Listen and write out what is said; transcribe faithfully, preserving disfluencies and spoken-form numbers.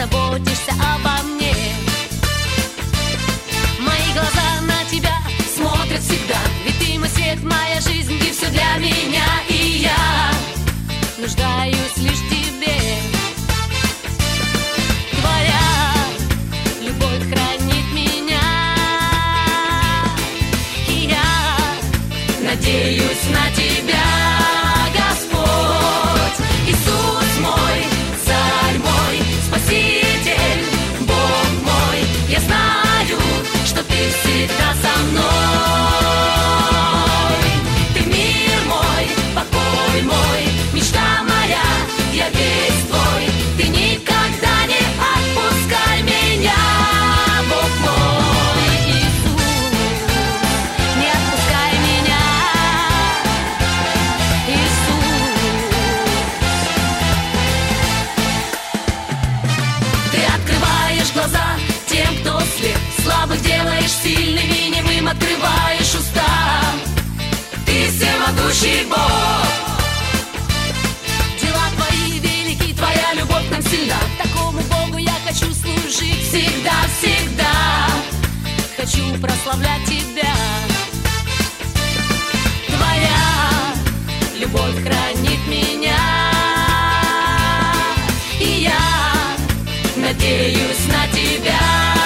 заботишься обо мне. Мои глаза на тебя смотрят всегда, ведь ты мой свет, моя жизнь, ты все для меня. И я нуждаюсь лишь в тебе. Твоя любовь хранит меня, и я надеюсь на тебя, Господь. Иисус мой, Царь мой, Спаситель, Бог мой, я знаю, что ты всегда со мной. Ты мир мой, покой мой, мечта моя, я весь твой. Ты никогда не отпускай меня, Бог мой. Иисус, не отпускай меня, Иисус. Ты открываешь глаза тем, кто слеп, слабых делаешь сильными, немым открываешь уста. Ты всемогущий Бог. Дела твои велики, твоя любовь нам сильна. Такому Богу я хочу служить всегда, всегда. Хочу прославлять тебя. Твоя любовь хранит меня, и я надеюсь на тебя.